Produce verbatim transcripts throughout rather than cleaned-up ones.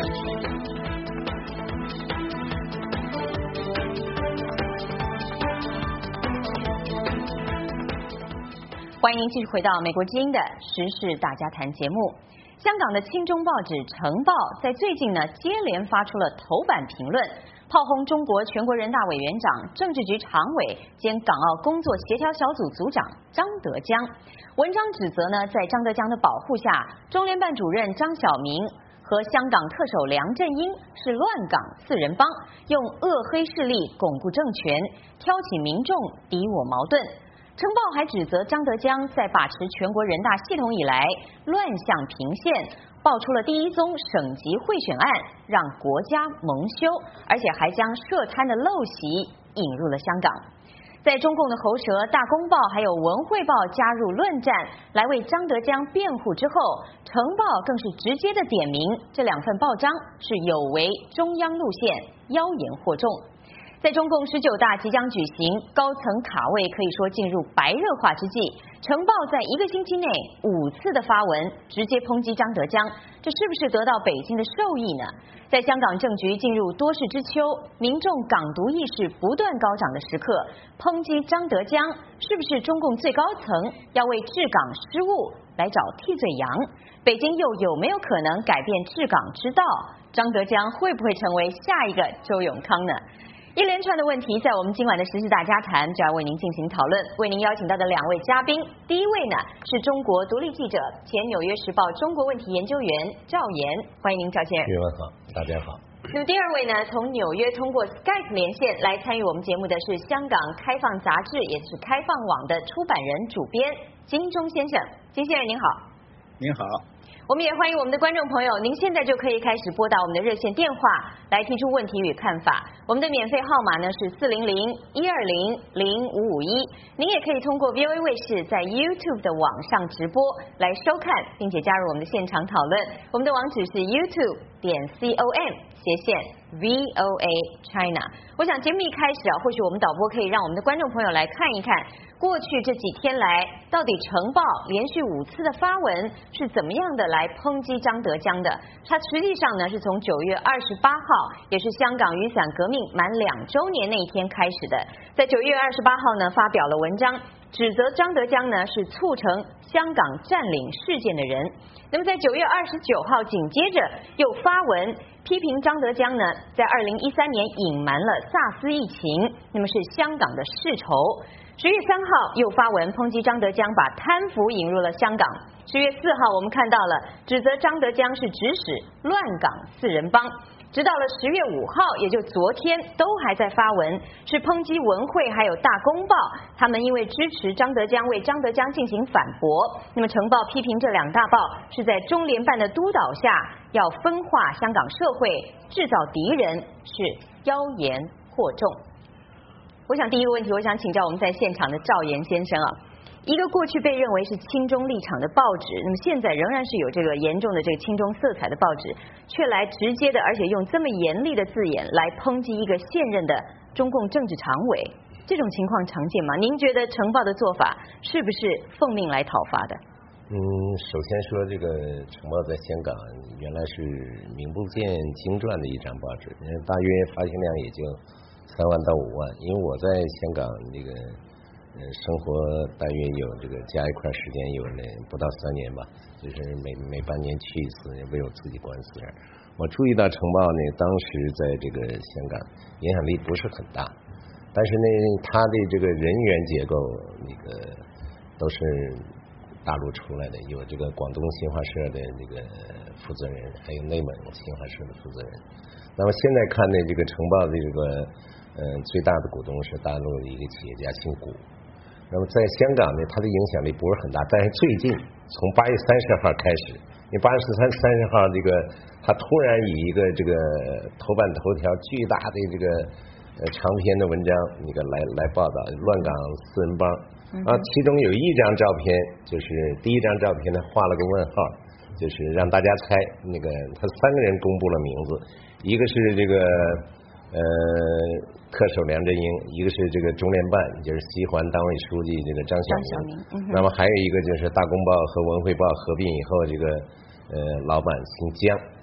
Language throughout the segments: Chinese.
欢迎您继续回到美国之音的时事大家谈节目。香港的亲中报纸《晨报》在最近呢接连发出了头版评论，炮轰中国全国人大委员长、政治局常委兼港澳工作协调小组组长张德江。文章指责呢，在张德江的保护下，中联办主任张晓明和香港特首梁振英是乱港四人帮，用恶黑势力巩固政权，挑起民众敌我矛盾。晨报还指责张德江在把持全国人大系统以来乱象频现，爆出了第一宗省级贿选案，让国家蒙羞，而且还将涉贪的陋习引入了香港。在中共的喉舌《大公报》还有《文汇报》加入论战，来为张德江辩护之后，晨报更是直接的点名这两份报章是有违中央路线，妖言惑众。在中共十九大即将举行，高层卡位可以说进入白热化之际，晨报在一个星期内五次的发文，直接抨击张德江，这是不是得到北京的授意呢？在香港政局进入多事之秋，民众港独意识不断高涨的时刻，抨击张德江，是不是中共最高层要为治港失误来找替罪羊？北京又有没有可能改变治港之道？张德江会不会成为下一个周永康呢？一连串的问题在我们今晚的时事大家谈就要为您进行讨论。为您邀请到的两位嘉宾，第一位呢是中国独立记者、前纽约时报中国问题研究员赵岩，欢迎您赵先生。 岳文好，大家好。 那么第二位呢，从纽约通过 Skype 连线来参与我们节目的是香港开放杂志也就是开放网的出版人、主编金钟先生。金先生您好。 您好。 我们也欢迎我们的观众朋友，您现在就可以开始拨打我们的热线电话来提出问题与看法。我们的免费号码呢是四零零一二零零五五一，您也可以通过 V O A 卫视在 YouTube 的网上直播来收看，并且加入我们的现场讨论。我们的网址是 YouTube 点 com 斜线 V O A China。我想节目一开始啊，或许我们导播可以让我们的观众朋友来看一看，过去这几天来，到底晨报连续五次的发文是怎么样的来抨击张德江的？它实际上呢，是从九月二十八号，也是香港雨伞革命满两周年那一天开始的。在九月二十八号呢，发表了文章，指责张德江呢是促成香港占领事件的人。那么在九月二十九号，紧接着又发文批评张德江呢，在二零一三年隐瞒了萨斯疫情，那么是香港的世仇。十月三号又发文抨击张德江把贪腐引入了香港。十月四号我们看到了指责张德江是指使乱港四人帮。直到了十月五号，也就昨天都还在发文，是抨击文汇还有大公报，他们因为支持张德江为张德江进行反驳。那么晨报批评这两大报是在中联办的督导下要分化香港社会，制造敌人，是妖言惑众。我想第一个问题，我想请教我们在现场的赵岩先生啊，一个过去被认为是亲中立场的报纸，那么现在仍然是有这个严重的这个亲中色彩的报纸，却来直接的而且用这么严厉的字眼来抨击一个现任的中共政治常委，这种情况常见吗？您觉得晨报的做法是不是奉命来讨伐的？ 嗯，首先说这个晨报在香港原来是名不见经传的一张报纸，大约发行量也就三万到五万，因为我在香港这个呃生活大约有这个加一块时间有呢不到三年吧，就是每每半年去一次，为我自己管私人。我注意到晨报呢，当时在这个香港影响力不是很大，但是呢，它的这个人员结构那个都是大陆出来的，有这个广东新华社的这个负责人，还有内蒙新华社的负责人。那么现在看呢，这个晨报的这个呃最大的股东是大陆的一个企业家姓谷。那么在香港呢，它的影响力不是很大，但是最近从八月三十号开始，因为八月三三十号这个他突然以一个这个头版头条巨大的这个呃长篇的文章那个来来报道乱港四人帮啊，其中有一张照片，就是第一张照片呢画了个问号，就是让大家猜那个他三个人公布了名字，一个是这个呃特首梁振英，一个是这个中联办就是西环党委书记这个张晓明，嗯、那么还有一个就是大公报和文汇报合并以后这个呃老板姓江，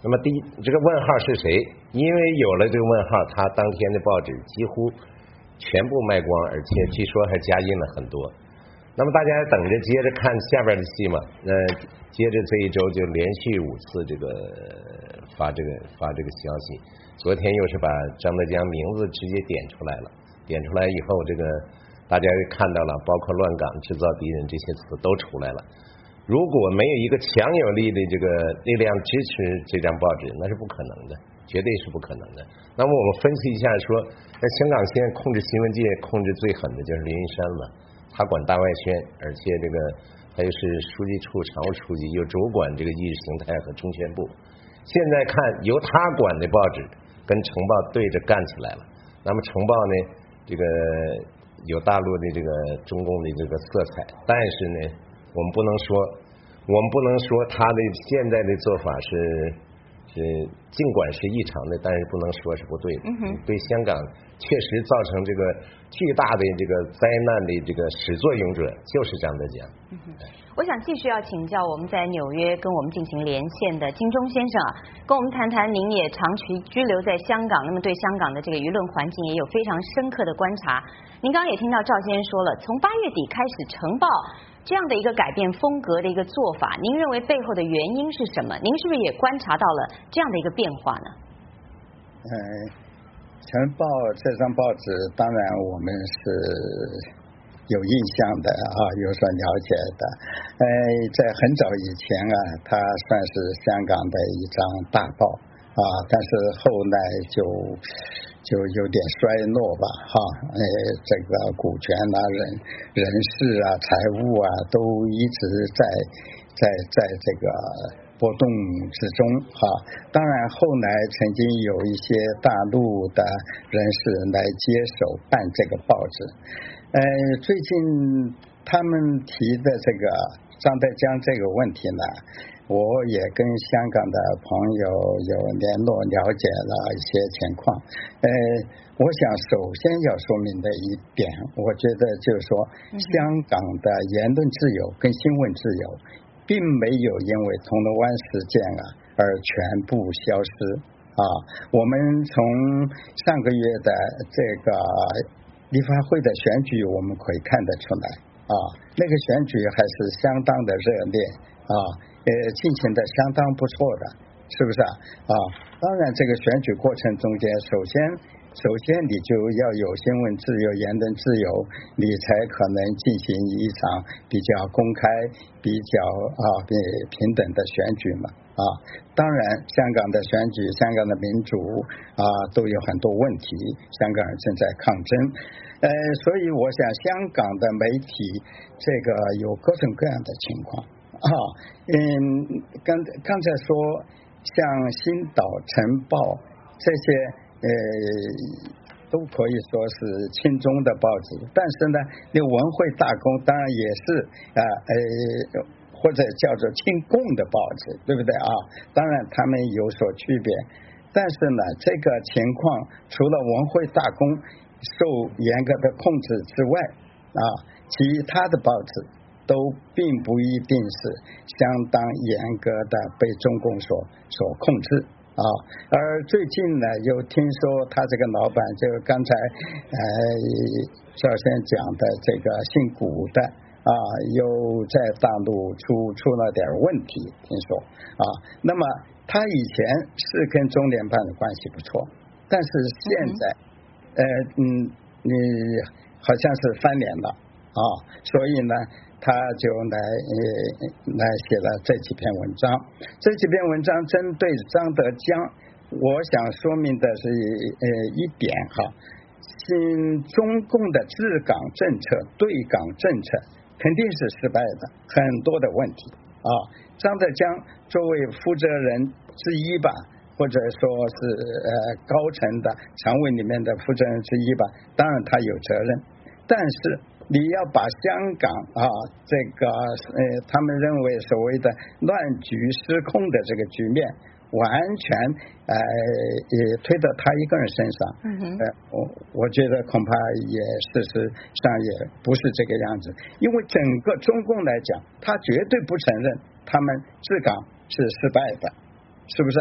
那么第一，这个问号是谁？因为有了这个问号，他当天的报纸几乎全部卖光，而且据说还加印了很多。那么大家等着接着看下边的戏嘛。那接着这一周就连续五次这个发这个发这个消息。昨天又是把张德江名字直接点出来了，点出来以后，这个大家看到了，包括乱港、制造敌人这些词都出来了。如果没有一个强有力的这个力量支持这张报纸，那是不可能的，绝对是不可能的。那么我们分析一下说，在香港现在控制新闻界控制最狠的就是林云山了。他管大外宣，而且这个他又是书记处常务书记，又主管这个意识形态和中宣部。现在看由他管的报纸跟晨报对着干起来了。那么晨报呢，这个有大陆的这个中共的这个色彩，但是呢，我们不能说，我们不能说他的现在的做法是是尽管是异常的，但是不能说是不对的。嗯、对香港确实造成这个巨大的这个灾难的这个始作俑者就是张德江。 嗯、我想继续要请教我们在纽约跟我们进行连线的金钟先生啊，跟我们谈谈您也长期居留在香港，那么对香港的这个舆论环境也有非常深刻的观察。您刚刚也听到赵先生说了，从八月底开始，晨报这样的一个改变风格的一个做法，您认为背后的原因是什么？您是不是也观察到了这样的一个变化呢？ 嗯，晨报这张报纸，当然我们是有印象的啊，有所了解的。呃，在很早以前啊，它算是香港的一张大报啊，但是后来就就有点衰落吧，哈，呃，这个股权啊、人人事啊、财务啊，都一直在在在这个波动之中，哈。当然，后来曾经有一些大陆的人士来接手办这个报纸，呃，最近他们提的这个张德江这个问题呢，我也跟香港的朋友有联络，了解了一些情况。呃，我想首先要说明的一点，我觉得就是说，香港的言论自由跟新闻自由，并没有因为铜锣湾事件啊而全部消失啊。我们从上个月的这个立法会的选举，我们可以看得出来啊，那个选举还是相当的热烈啊。呃，进行的相当不错的，是不是啊？啊，当然，这个选举过程中间，首先，首先你就要有新闻自由、言论自由，你才可能进行一场比较公开、比较啊比平等的选举嘛。啊，当然，香港的选举、香港的民主啊，都有很多问题，香港人正在抗争。呃，所以我想，香港的媒体这个有各种各样的情况。啊，嗯，刚刚才说像星岛、晨报这些，呃，都可以说是亲中的报纸，但是呢，那文汇大公当然也是啊，呃，或者叫做亲共的报纸，对不对啊？当然他们有所区别，但是呢，这个情况除了文汇大公受严格的控制之外啊，其他的报纸都并不一定是相当严格的被中共所所控制啊，而最近呢，又听说他这个老板，就刚才呃赵先讲的这个姓古的啊，又在大陆出出了点问题，听说啊，那么他以前是跟中联办的关系不错，但是现在呃嗯你好像是翻脸了啊，所以呢。他就来呃来写了这几篇文章，这几篇文章针对张德江，我想说明的是呃一点哈，新中共的治港政策、对港政策肯定是失败的，很多的问题啊。张德江作为负责人之一吧，或者说是呃高层的常委里面的负责人之一吧，当然他有责任，但是。你要把香港啊，这个呃，他们认为所谓的乱局失控的这个局面，完全呃也推到他一个人身上。嗯哼。呃，我我觉得恐怕也事实上也不是这个样子，因为整个中共来讲，他绝对不承认他们治港是失败的，是不是啊？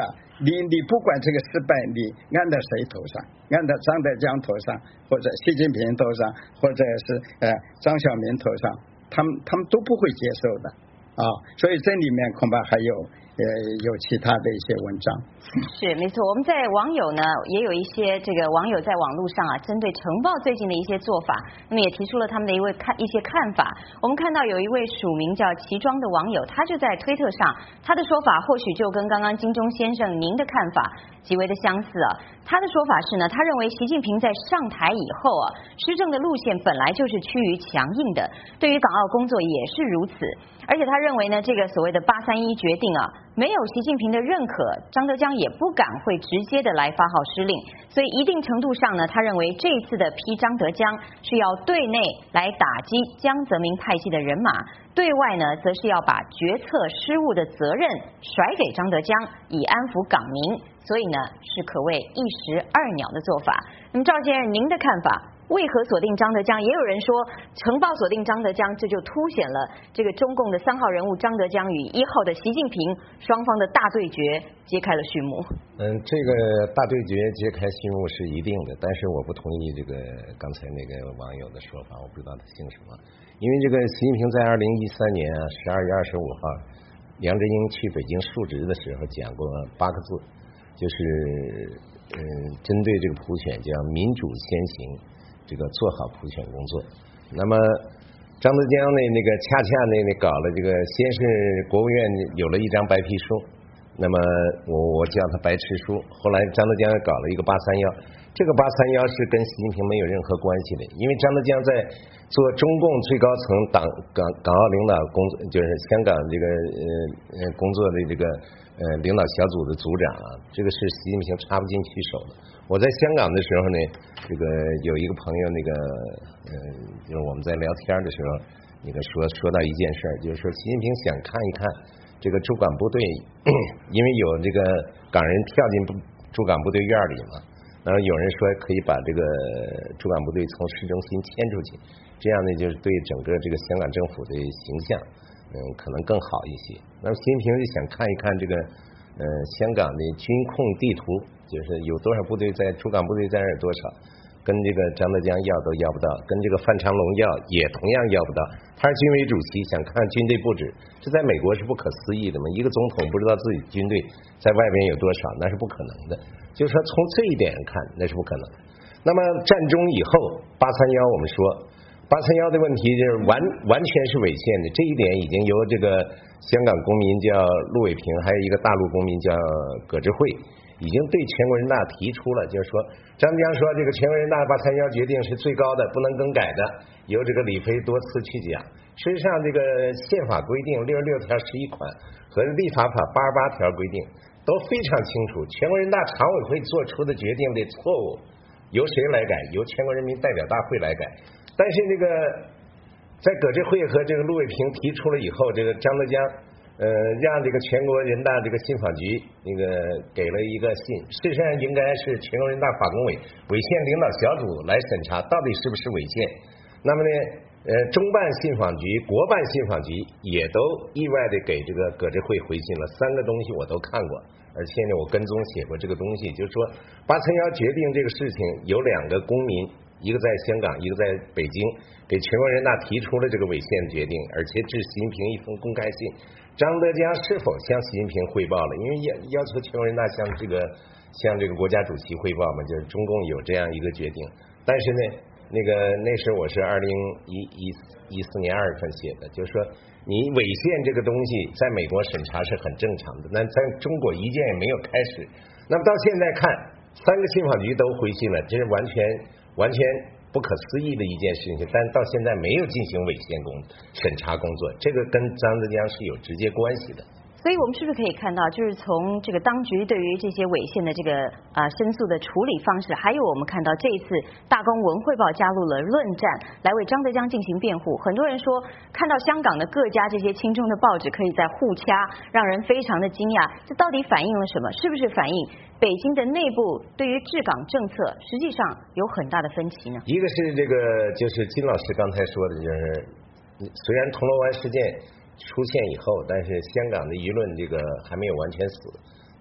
你你不管这个失败，你按到谁头上，按到张德江头上，或者习近平头上，或者是呃张晓明头上，他们他们都不会接受的啊。所以这里面恐怕还有呃有其他的一些文章。 是没错，我们在网友呢也有一些这个网友在网络上啊，针对晨报最近的一些做法，那么也提出了他们的一位看一些看法。我们看到有一位署名叫齐庄的网友，他就在推特上，他的说法或许就跟刚刚金钟先生您的看法极为的相似啊。他的说法是呢，他认为习近平在上台以后啊，施政的路线本来就是趋于强硬的，对于港澳工作也是如此。而且他认为呢，这个所谓的八三一决定啊，没有习近平的认可，张德江也不敢会直接的来发号施令，所以一定程度上呢，他认为这次的批张德江是要对内来打击江泽民派系的人马，对外呢，则是要把决策失误的责任甩给张德江，以安抚港民，所以呢，是可谓一石二鸟的做法。那么赵先生，您的看法？为何锁定张德江？也有人说，晨报锁定张德江，这就凸显了这个中共的三号人物张德江与一号的习近平双方的大对决揭开了序幕。 嗯，这个大对决揭开序幕是一定的，但是我不同意这个刚才那个网友的说法，我不知道他姓什么。因为这个习近平在二零一三年啊十二月二十五号，梁振英去北京述职的时候讲过八个字，就是嗯，针对这个普选叫民主先行。这个做好普选工作。那么张德江呢，那个恰恰呢那搞了这个，先是国务院有了一张白皮书，那么我我叫他白皮书，后来张德江搞了一个八三幺，这个八三幺是跟习近平没有任何关系的，因为张德江在做中共最高层党港港澳领导工作，就是香港这个呃呃工作的这个呃领导小组的组长啊，这个是习近平插不进去手的。我在香港的时候呢，这个有一个朋友，那个呃，就是我们在聊天的时候，那个说说到一件事，就是说习近平想看一看这个驻港部队，因为有这个港人跳进驻港部队院里嘛，然后有人说可以把这个驻港部队从市中心迁出去，这样呢就是对整个这个香港政府的形象，嗯，可能更好一些。那么习近平就想看一看这个呃香港的军控地图。就是有多少部队在驻港部队在那儿多少，跟这个张德江要都要不到，跟这个范长龙要也同样要不到。他是军委主席，想看军队布置，这在美国是不可思议的嘛？一个总统不知道自己军队在外边有多少，那是不可能的。就是说从这一点看，那是不可能。那么战中以后，八三幺我们说八三幺的问题就是完完全是违宪的，这一点已经由这个香港公民叫陆伟平，还有一个大陆公民叫葛志慧。已经对全国人大提出了，就是说张德江说这个全国人大八三幺决定是最高的，不能更改的，由这个李飞多次去讲。实际上这个宪法规定六十六条十一款和立法法八十八条规定都非常清楚，全国人大常委会做出的决定的错误由谁来改？由全国人民代表大会来改。但是这个在葛志慧和这个陆伟平提出了以后，这个张德江呃，让这个全国人大这个信访局那个给了一个信，事实上应该是全国人大法工委违宪领导小组来审查到底是不是违宪。那么呢，呃，中办信访局、国办信访局也都意外的给这个葛志慧回信了，三个东西我都看过，而且呢，我跟踪写过这个东西，就是说八三幺决定这个事情有两个公民，一个在香港，一个在北京，给全国人大提出了这个违宪决定，而且致习近平一封公开信。张德江是否向习近平汇报了？因为要要求全国人大向这个向这个国家主席汇报嘛，就是中共有这样一个决定。但是呢，那个那时我是二零一一一四年二月份写的，就是说你违宪这个东西在美国审查是很正常的，那在中国一件也没有开始。那么到现在看，三个信访局都回信了，这是完全完全不可思议的一件事情，但到现在没有进行违宪工审查工作，这个跟张德江是有直接关系的。 所以我们是不是可以看到，就是从这个当局对于这些违宪的这个啊、呃、申诉的处理方式，还有我们看到这一次大公文汇报加入了论战来为张德江进行辩护。很多人说看到香港的各家这些亲中的报纸可以在互掐，让人非常的惊讶。这到底反映了什么？是不是反映北京的内部对于治港政策实际上有很大的分歧呢？ 一个是这个就是金老师刚才说的，就是虽然铜锣湾事件出现以后，但是香港的舆论这个还没有完全死。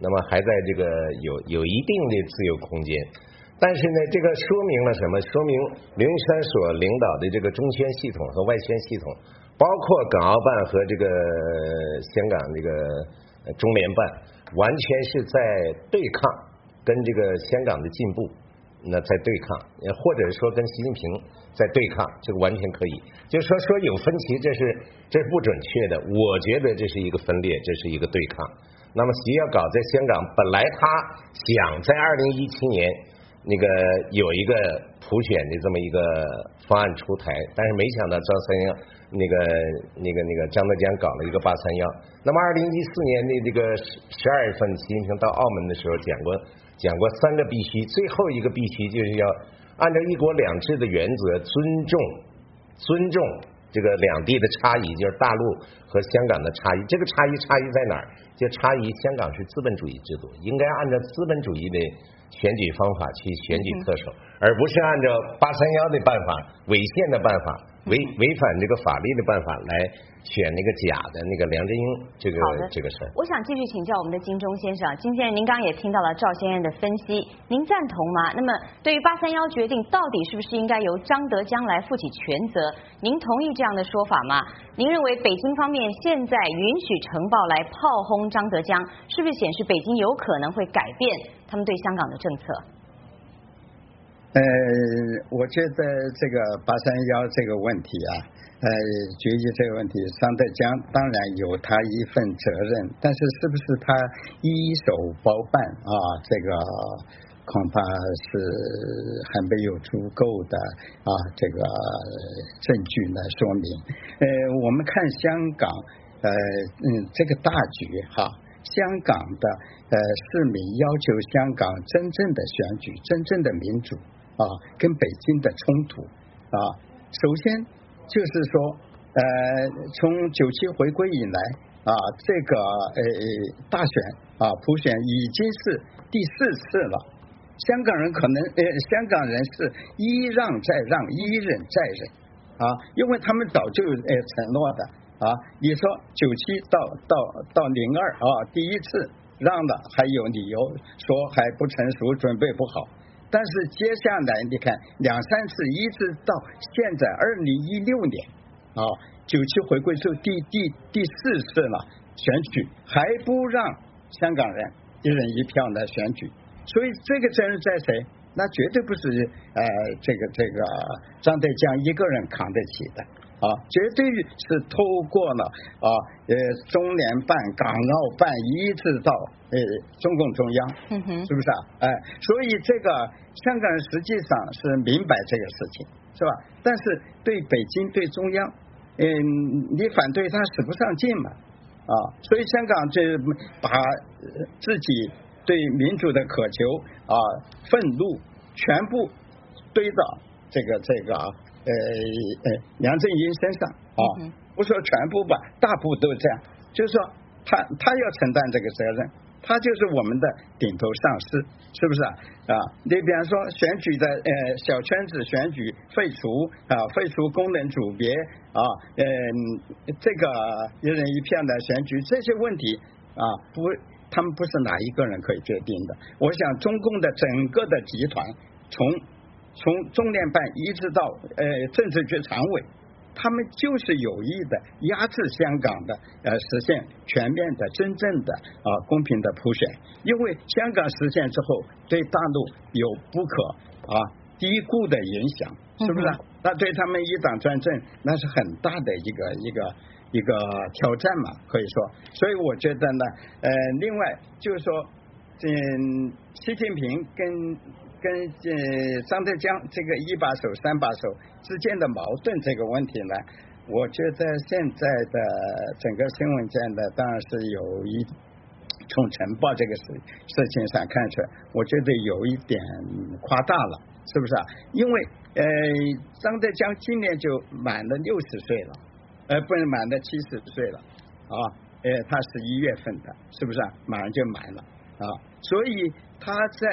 那么还在这个有有一定的自由空间。但是呢，这个说明了什么？说明刘云山所领导的这个中宣系统和外宣系统，包括港澳办和这个香港这个中联办，完全是在对抗，跟这个香港的进步，那在对抗，或者说跟习近平在对抗，这个完全可以。就是说说有分歧，这是这是不准确的。我觉得这是一个分裂，这是一个对抗。那么习要搞在香港，本来他想在二零一七年。那个有一个普选的这么一个方案出台，但是没想到张三幺那个那个那个张德江搞了一个八三幺。那么二零一四年的这个十二月份，习近平到澳门的时候讲过讲过三个必须，最后一个必须就是要按照一国两制的原则，尊重尊重这个两地的差异，就是大陆和香港的差异。这个差异差异在哪儿？就差异香港是资本主义制度，应该按照资本主义的选举方法去选举特首，而不是按照八三幺的办法、违宪的办法、违违反这个法律的办法来选那个假的那个梁振英这个这个事儿。 我想继续请教我们的金钟先生，金先生，您刚刚也听到了赵先生的分析，您赞同吗？那么对于八三幺决定，到底是不是应该由张德江来负起全责？您同意这样的说法吗？您认为北京方面现在允许晨报来炮轰张德江，是不是显示北京有可能会改变他们对香港的政策？ 呃，我觉得这个八三幺这个问题啊，呃，决议这个问题，张德江当然有他一份责任，但是是不是他一手包办啊？这个恐怕是还没有足够的啊这个证据来说明。呃，我们看香港，呃，嗯，这个大局哈。香港的呃市民要求香港真正的选举、真正的民主啊，跟北京的冲突啊，首先就是说，呃，从九七回归以来啊，这个呃大选啊普选已经是第四次了，香港人可能呃香港人是一让再让，一忍再忍啊，因为他们早就呃承诺的。啊，你说九七到到到零二啊，第一次让了还有理由说还不成熟，准备不好。但是接下来你看两三次，一直到现在二零一六年啊，九七回归之后第第第四次了选举，还不让香港人一人一票来选举，所以这个责任在谁？那绝对不是呃这个这个张德江一个人扛得起的。啊，绝对是透过了啊，呃，中联办、港澳办，一直到呃中共中央， 嗯哼， 是不是啊？哎，所以这个香港人实际上是明白这个事情，是吧？但是对北京、对中央，嗯、呃，你反对他使不上劲嘛，啊，所以香港就把自己对民主的渴求啊、愤怒全部堆到这个这个。呃呃，梁振英身上啊，嗯、不说全部吧，大部都这样，就是说他他要承担这个责任，他就是我们的顶头上司，是不是啊？啊，你比方说选举的呃小圈子选举废除啊，废除功能组别啊，嗯、呃，这个一人一票的选举这些问题啊，不，他们不是哪一个人可以决定的。我想中共的整个的集团从。从中联办一直到呃政治局常委，他们就是有意的压制香港的呃实现全面的真正的啊、呃、公平的普选，因为香港实现之后对大陆有不可啊低估的影响，是不是、啊？嗯、那对他们一党专政那是很大的一个一个一个挑战嘛，可以说。所以我觉得呢，呃，另外就是说，嗯，习近平跟。跟呃张德江这个一把手三把手之间的矛盾这个问题呢，我觉得现在的整个新闻界呢，当然是有一从晨报这个事事情上看出来，我觉得有一点夸大了，是不是啊？因为呃张德江今年就满了六十岁了，呃不是满了七十岁了啊，呃他十一月份的，是不是啊？马上就满了啊，所以他在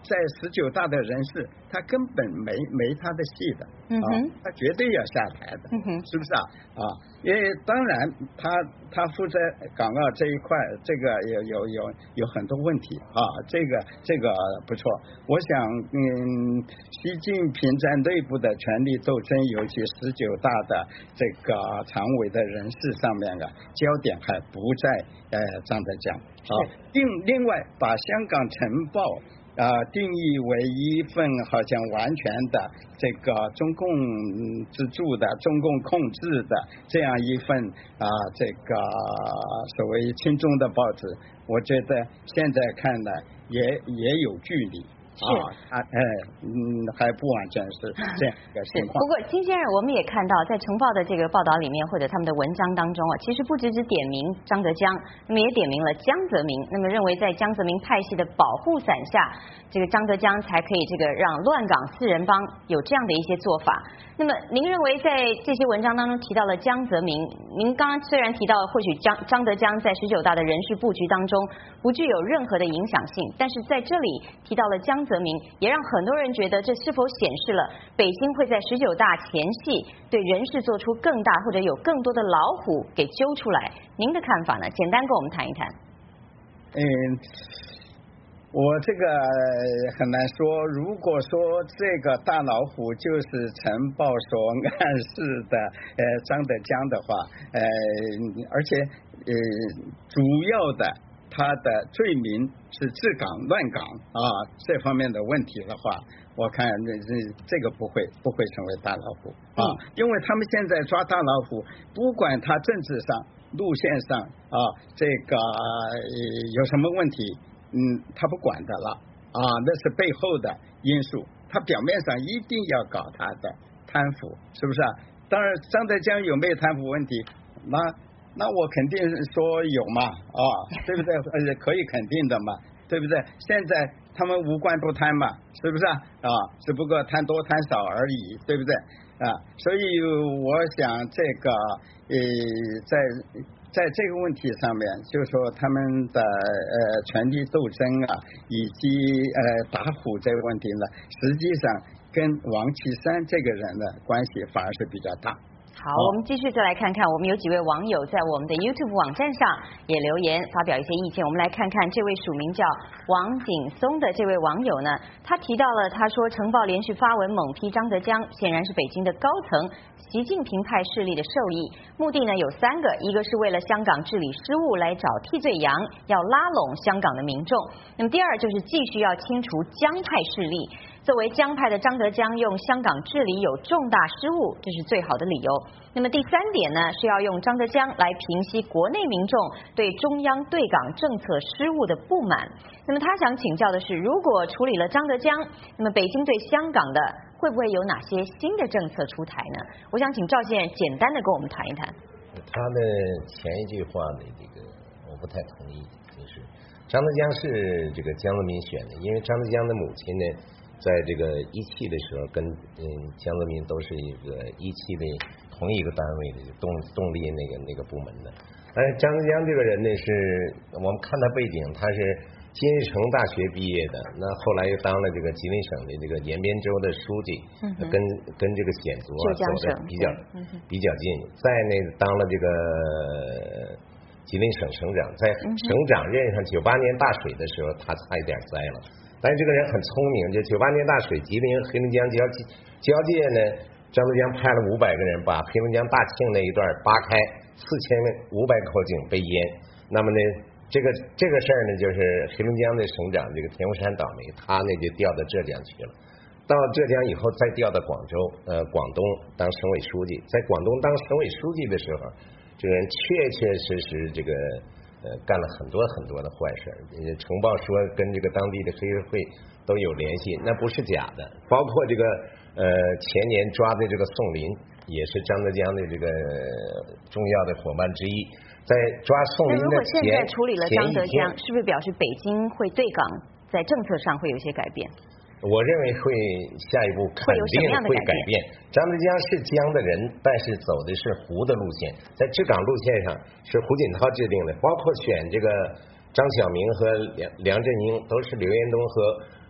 在十九大的人士，他根本没没他的戏的， 嗯哼， 啊，他绝对要下台的， 嗯哼， 是不是啊？啊，因为当然他他负责港澳这一块，这个有有有有很多问题啊，这个这个不错。我想，嗯，习近平在内部的权力斗争，尤其十九大的这个常委的人事上面啊，焦点还不在呃张德江啊。另另外，把香港晨报啊、呃，定义为一份好像完全的这个中共资助的、中共控制的这样一份啊、呃，这个所谓亲中的报纸，我觉得现在看来也也有距离。啊，啊，哎，嗯，还不完全是这样一个情况。 不过，金先生，我们也看到，在晨报的这个报道里面，或者他们的文章当中啊，其实不只只点名张德江，那么也点名了江泽民。那么认为在江泽民派系的保护伞下，这个张德江才可以这个让乱港四人帮有这样的一些做法。那么，您认为在这些文章当中提到了江泽民，您刚刚虽然提到或许张张德江在十九大的人事布局当中不具有任何的影响性，但是在这里提到了江泽民，也让很多人觉得这是否显示了北京会在十九大前夕对人事做出更大或者有更多的老虎给揪出来？您的看法呢？简单跟我们谈一谈。 嗯。我这个很难说，如果说这个大老虎就是晨报所暗示的呃张德江的话，呃而且呃主要的他的罪名是治港乱港啊这方面的问题的话，我看这这这个不会不会成为大老虎啊，因为他们现在抓大老虎，不管他政治上路线上啊这个、呃、有什么问题。嗯，他不管的了啊，那是背后的因素。他表面上一定要搞他的贪腐，是不是啊？当然，张德江有没有贪腐问题？那那我肯定说有嘛，啊，对不对？呃，可以肯定的嘛，对不对？现在他们无官不贪嘛，是不是啊？啊，只不过贪多贪少而已，对不对？啊，所以我想这个呃，在。在这个问题上面，就是说他们的呃权力斗争啊，以及呃打虎这个问题呢，实际上跟王岐山这个人的关系反而是比较大。 好，我们继续再来看看，我们有几位网友在我们的 YouTube 网站上也留言发表一些意见。我们来看看这位署名叫王景松的这位网友呢，他提到了，他说晨报连续发文猛批张德江，显然是北京的高层习近平派势力的授意，目的呢有三个，一个是为了香港治理失误来找替罪羊，要拉拢香港的民众；那么第二就是继续要清除江派势力。作为江派的张德江用香港治理有重大失误，这是最好的理由。那么第三点呢，是要用张德江来平息国内民众对中央对港政策失误的不满。那么他想请教的是，如果处理了张德江，那么北京对香港的会不会有哪些新的政策出台呢？我想请赵先生简单的跟我们谈一谈。 他的前一句话的这个我不太同意，就是张德江是这个江泽民选的，因为张德江的母亲呢。在这个一汽的时候，跟嗯江泽民都是一个一汽的同一个单位的动动力那个那个部门的。但是张德江这个人呢，是我们看他背景，他是金日成大学毕业的，那后来又当了这个吉林省的这个延边州的书记，嗯、跟跟这个显族啊走的比较、嗯、比较近。在那当了这个吉林省省长，在省长任上九八年大水的时候，他差一点栽了。但是这个人很聪明，就九八年大水，吉林黑龙江交交界呢，张德江派了五百个人把黑龙江大庆那一段扒开，四千五百口井被淹。那么呢，这个这个事儿呢，就是黑龙江的省长这个田福山倒霉，他呢就调到浙江去了。到浙江以后，再调到广州，呃，广东当省委书记。在广东当省委书记的时候，这个人确确实实这个。呃，干了很多很多的坏事。晨报说跟这个当地的黑社会都有联系，那不是假的。包括这个呃前年抓的这个宋林，也是张德江的这个重要的伙伴之一。在抓宋林的前， 那如果现在处理了张德江，是不是表示北京会对港在政策上会有一些改变？ 我认为会下一步肯定会改变。张德江是江的人，但是走的是湖的路线，在治港路线上是胡锦涛制定的，包括选这个张晓明和梁梁振英都是刘延东和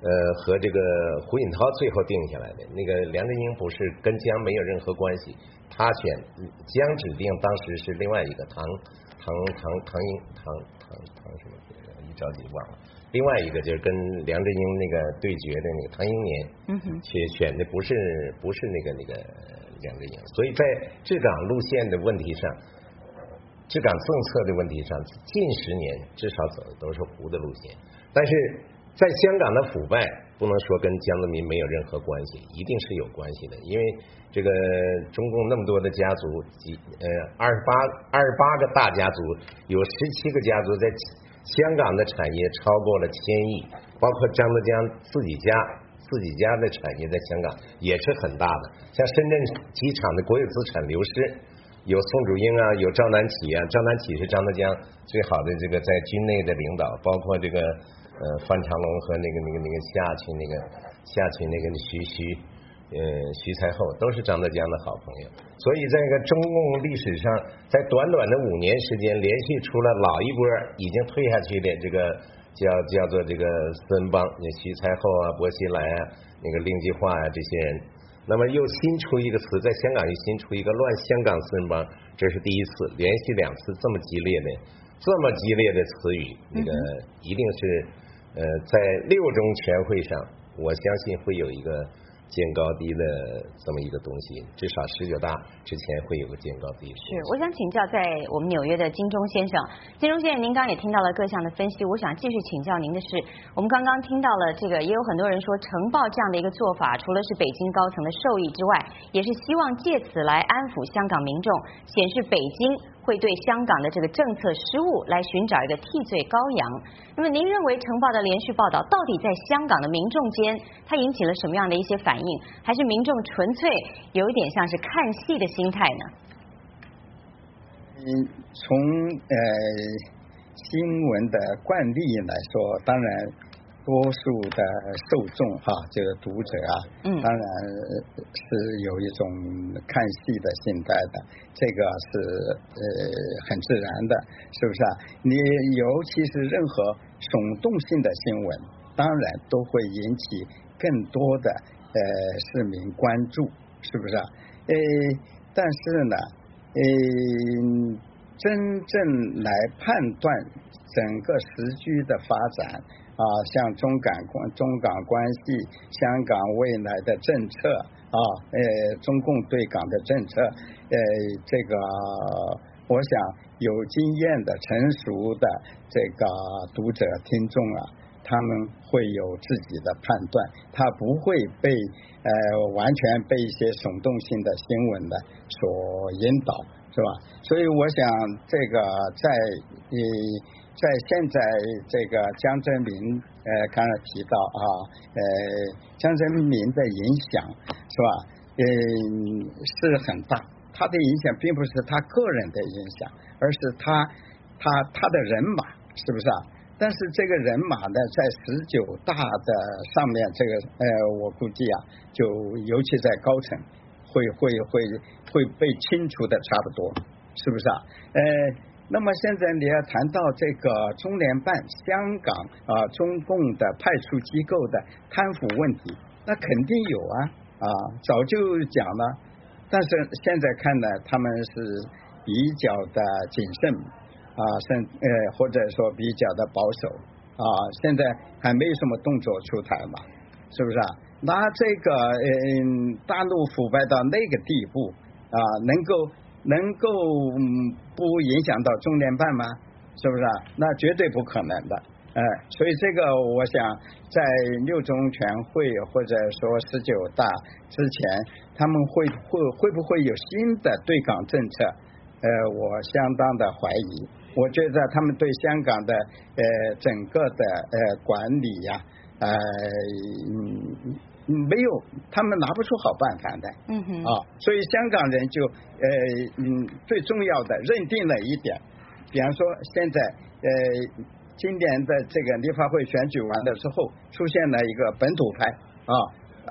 呃和这个胡锦涛最后定下来的那个梁振英不是跟江没有任何关系，他选江指定当时是另外一个唐唐唐唐英唐唐唐什么一着急忘了，另外一个就是跟梁振英那个对决的那个唐英年， 嗯哼， 选选的不是不是那个那个梁振英，所以在治港路线的问题上。治港政策的问题上，近十年至少走的都是胡的路线，但是在香港的腐败不能说跟江泽民没有任何关系，一定是有关系的，因为这个中共那么多的家族，几呃二十八二十八个大家族，有十七个家族在香港的产业超过了千亿，包括张德江自己家自己家的产业在香港也是很大的，像深圳机场的国有资产流失。有宋祖英啊，有赵南起啊，赵南起是张德江最好的这个在军内的领导，包括这个呃范长龙和那个那个那个下去那个下去那个徐徐呃徐才厚都是张德江的好朋友，所以在这个中共历史上，在短短的五年时间，连续出了老一波已经退下去的这个叫叫做这个四人帮，徐才厚啊、薄熙来啊、那个令计划啊这些人。那么又新出一个词，在香港又新出一个乱香港四人帮，这是第一次，连续两次这么激烈的、这么激烈的词语，那个一定是呃在六中全会上，我相信会有一个见高低的这么一个东西，至少十九大之前会有个见高低。 是，我想请教在我们纽约的金钟先生，金钟先生，您刚刚也听到了各项的分析，我想继续请教您的是，我们刚刚听到了这个，也有很多人说呈报这样的一个做法，除了是北京高层的授意之外，也是希望借此来安抚香港民众，显示北京会对香港的这个政策失误来寻找一个替罪羔羊。那么您认为呈报的连续报道到底在香港的民众间它引起了什么样的一些反应，还是民众纯粹有一点像是看戏的心态呢？ 嗯，从呃新闻的惯例来说，当然多数的受众哈，这个读者啊，嗯，当然是有一种看戏的心态的，这个是呃很自然的，是不是啊？你尤其是任何耸动性的新闻，当然都会引起更多的呃市民关注，是不是啊？呃，但是呢，呃，真正来判断整个时局的发展啊，像中港关中港关系、香港未来的政策啊，呃，中共对港的政策，呃，这个我想有经验的、成熟的这个读者听众啊，他们会有自己的判断，他不会被呃完全被一些耸动性的新闻的所引导，是吧？所以我想这个在呃在现在这个江泽民呃刚才提到啊，呃江泽民的影响是吧？嗯、呃、是很大，他的影响并不是他个人的影响，而是他他他的人马，是不是啊？但是这个人马呢，在十九大的上面，这个呃，我估计啊，就尤其在高层，会会会会被清除的差不多，是不是啊？呃，那么现在你要谈到这个中联办、香港啊、呃，中共的派出机构的贪腐问题，那肯定有啊啊，早就讲了，但是现在看呢，他们是比较的谨慎。啊，甚呃或者说比较的保守啊，现在还没有什么动作出台嘛，是不是啊？那这个嗯，大陆腐败到那个地步啊，能够能够、嗯、不影响到中联办吗？是不是啊？那绝对不可能的，哎、呃，所以这个我想在六中全会或者说十九大之前，他们会会会不会有新的对港政策？呃，我相当的怀疑。我觉得他们对香港的呃整个的呃管理呀、啊，呃嗯没有，他们拿不出好办法的。嗯哼。啊，所以香港人就呃嗯最重要的认定了一点，比方说现在呃今年的这个立法会选举完了之后，出现了一个本土派啊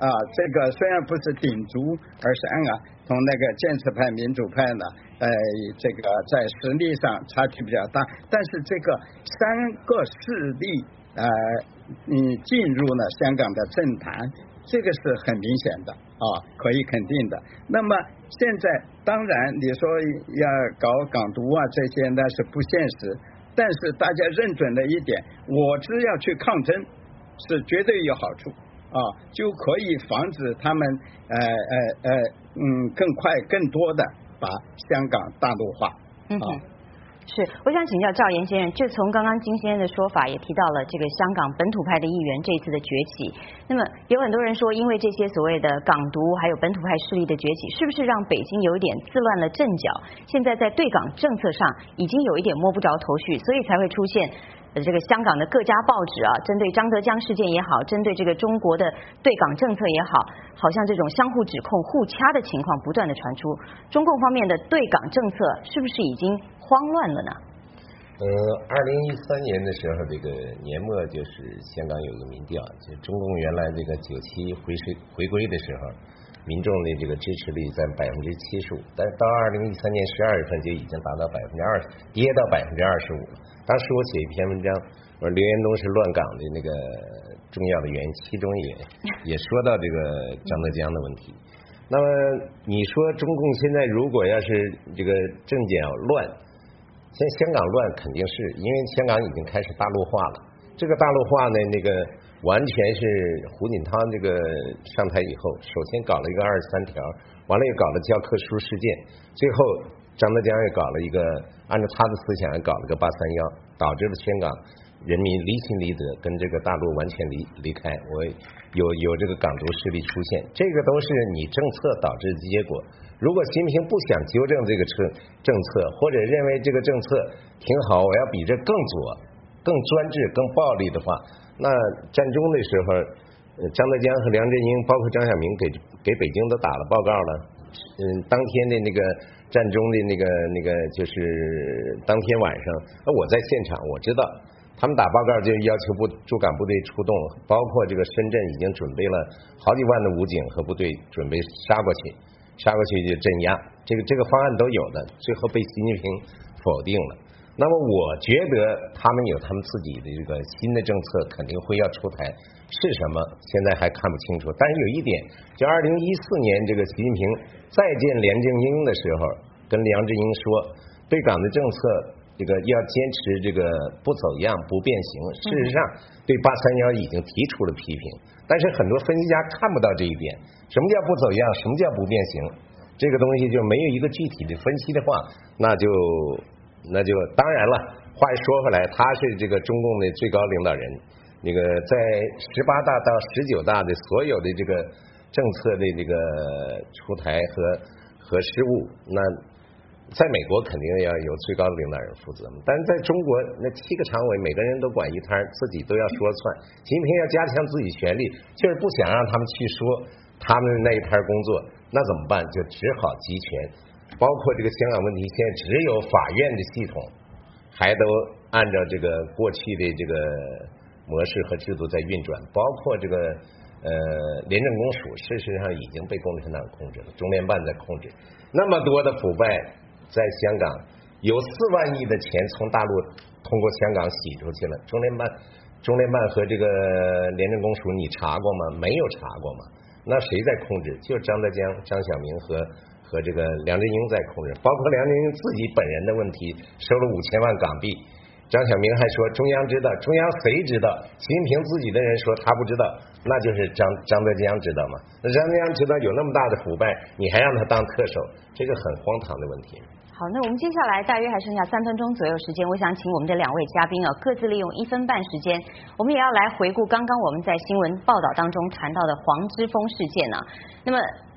啊，这个虽然不是鼎足而山啊，同那个建制派、民主派呢，呃，这个在实力上差距比较大，但是这个三个势力呃，嗯，进入了香港的政坛，这个是很明显的啊，可以肯定的。那么现在当然你说要搞港独啊这些那是不现实，但是大家认准了一点，我只要去抗争是绝对有好处啊，就可以防止他们呃呃呃嗯更快更多的把香港大陆化啊。 嗯是，我想请教赵岩先生，就从刚刚金先生的说法，也提到了这个香港本土派的议员这一次的崛起。那么有很多人说，因为这些所谓的港独还有本土派势力的崛起，是不是让北京有一点自乱了阵脚？现在在对港政策上已经有一点摸不着头绪，所以才会出现呃这个香港的各家报纸啊，针对张德江事件也好，针对这个中国的对港政策也好，好像这种相互指控、互掐的情况不断的传出。中共方面的对港政策是不是已经慌乱了呢？ 呃，二零一三年的时候，这个年末就是香港有个民调，就中共原来这个九七回归回归的时候，民众的这个支持率在百分之七十五，但是到二零一三年十二月份就已经达到百分之二十，跌到百分之二十五了。当时我写一篇文章，我说刘延东是乱港的那个重要的原因，其中也也说到这个张德江的问题。那么你说中共现在如果要是这个政检乱，现在香港乱肯定是因为香港已经开始大陆化了。这个大陆化呢，那个完全是胡锦涛这个上台以后，首先搞了一个二十三条，完了又搞了教科书事件，最后张德江又搞了一个按照他的思想又搞了个八三幺，导致了香港人民离心离德，跟这个大陆完全离离开。我有有这个港独势力出现，这个都是你政策导致的结果。如果习近平不想纠正这个政政策，或者认为这个政策挺好，我要比这更左、更专制、更暴力的话，那战中的时候，张德江和梁振英，包括张晓明给给北京都打了报告了。嗯，当天的那个战中的那个那个就是当天晚上，我在现场，我知道。他们打报告就要求部驻港部队出动，包括这个深圳已经准备了好几万的武警和部队准备杀过去，杀过去就镇压，这个这个方案都有的，最后被习近平否定了。那么我觉得他们有他们自己的这个新的政策，肯定会要出台，是什么现在还看不清楚。但是有一点，就二零一四年这个习近平再见梁振英的时候，跟梁振英说，对港的政策。这个要坚持这个不走样不变形，事实上对八三幺已经提出了批评，但是很多分析家看不到这一点。什么叫不走样？什么叫不变形？这个东西就没有一个具体的分析的话，那就那就当然了。话说回来，他是这个中共的最高领导人，那个在十八大到十九大的所有的这个政策的这个出台和和失误，那。在美国肯定要有最高的领导人负责，但是在中国那七个常委每个人都管一摊，自己都要说了算。习近平要加强自己权力，就是不想让他们去说他们的那一摊工作，那怎么办？就只好集权。包括这个香港问题，现在只有法院的系统还都按照这个过去的这个模式和制度在运转，包括这个呃廉政公署，事实上已经被共产党控制了，中联办在控制，那么多的腐败。在香港有四万亿的钱从大陆通过香港洗出去了，中联办、中联办和这个廉政公署，你查过吗？没有查过吗？那谁在控制？就是张德江、张晓明和和这个梁振英在控制，包括梁振英自己本人的问题，收了五千万港币。张晓明还说中央知道，中央谁知道？习近平自己的人说他不知道，那就是张张德江知道吗？那张德江知道有那么大的腐败，你还让他当特首，这个很荒唐的问题。 好，那我们接下来大约还剩下三分钟左右时间，我想请我们的两位嘉宾啊，各自利用一分半时间，我们也要来回顾刚刚我们在新闻报道当中谈到的黄之锋事件啊。那么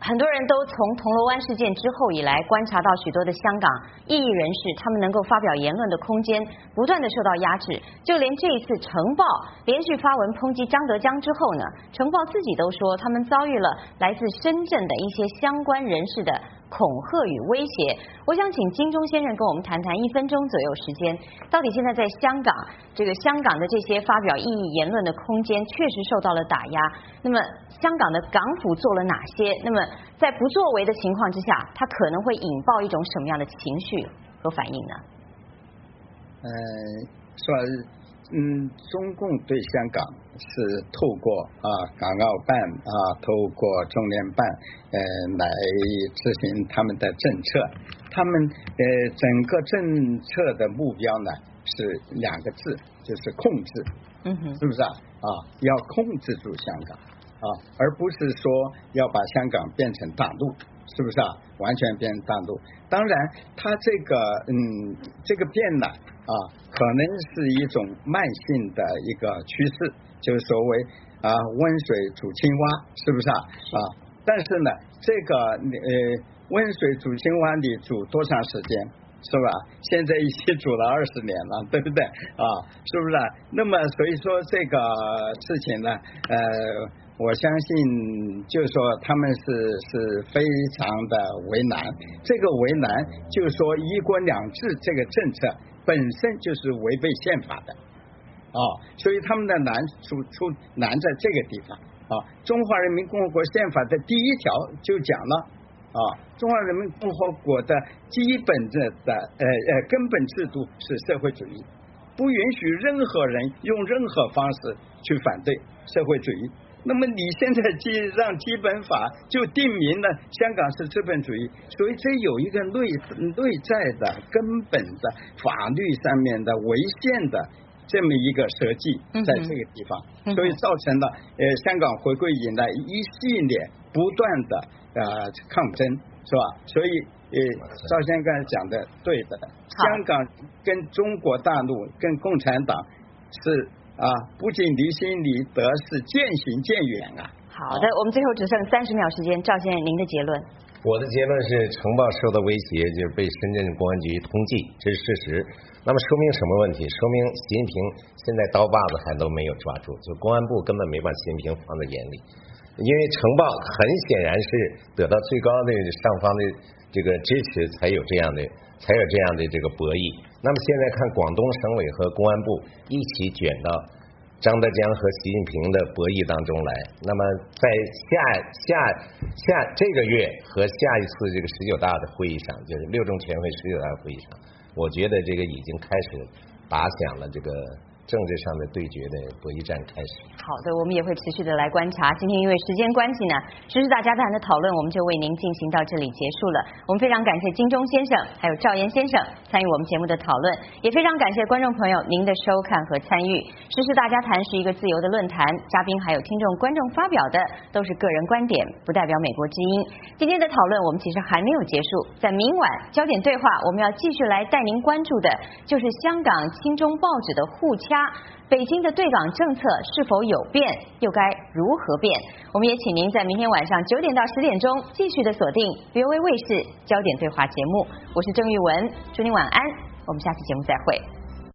很多人都从铜锣湾事件之后以来，观察到许多的香港异议人士，他们能够发表言论的空间不断的受到压制。就连这一次《晨报》连续发文抨击张德江之后呢，《晨报》自己都说他们遭遇了来自深圳的一些相关人士的恐吓与威胁。我想请金钟先生跟我们谈谈，一分钟左右时间，到底现在在香港这个香港的这些发表异议言论的空间确实受到了打压。那么香港的港府做了哪些？那么在不作为的情况之下，它可能会引爆一种什么样的情绪和反应呢？ 呃，说嗯，中共对香港是透过啊港澳办啊，透过中联办呃来执行他们的政策。他们呃整个政策的目标呢是两个字，就是控制。 嗯哼， 是不是啊？啊，要控制住香港啊，而不是说要把香港变成大陆，是不是啊？完全变成大陆。当然，它这个嗯这个变呢啊，可能是一种慢性的一个趋势，就是所谓啊温水煮青蛙，是不是啊？啊，但是呢，这个呃温水煮青蛙你煮多长时间？是吧？现在已经煮了二十年了，对不对啊？是不是？那么所以说这个事情呢，呃，我相信就是说他们是是非常的为难。这个为难就是说一国两制这个政策本身就是违背宪法的啊，所以他们的难处出难在这个地方啊。中华人民共和国宪法的第一条就讲了。啊，中华人民共和国的基本的的呃呃根本制度是社会主义，不允许任何人用任何方式去反对社会主义。那么你现在基让基本法就定明了香港是资本主义，所以这有一个内内在的根本的法律上面的违宪的这么一个设计在这个地方，嗯、所以造成了呃香港回归以来一系列不断的。呃，抗争是吧？所以呃，赵先生刚才讲的对的，香港跟中国大陆跟共产党是啊，不仅离心离德，是渐行渐远啊。 好的，我们最后只剩三十秒时间，赵先生您的结论。 我的结论是，《晨报》受到威胁，就是被深圳公安局通缉，这是事实。那么说明什么问题？说明习近平现在刀把子还都没有抓住，就公安部根本没把习近平放在眼里。因为《晨报》很显然是得到最高的上方的这个支持，才有这样的才有这样的这个博弈。那么现在看广东省委和公安部一起卷到张德江和习近平的博弈当中来。那么在下下下这个月和下一次这个十九大的会议上，就是六中全会十九大会议上，我觉得这个已经开始打响了这个政治上的对决的博弈战开始。 好的，我们也会持续的来观察。今天因为时间关系呢，时事大家谈的讨论我们就为您进行到这里结束了。我们非常感谢金钟先生还有赵岩先生参与我们节目的讨论，也非常感谢观众朋友您的收看和参与。时事大家谈是一个自由的论坛，嘉宾还有听众观众发表的都是个人观点，不代表美国之音。今天的讨论我们其实还没有结束，在明晚焦点对话我们要继续来带您关注的就是香港亲中报纸的互掐，北京的对港政策是否有变，又该如何变？我们也请您在明天晚上九点到十点钟继续的锁定 V O A 卫视焦点对话节目。我是郑玉文，祝您晚安，我们下期节目再会。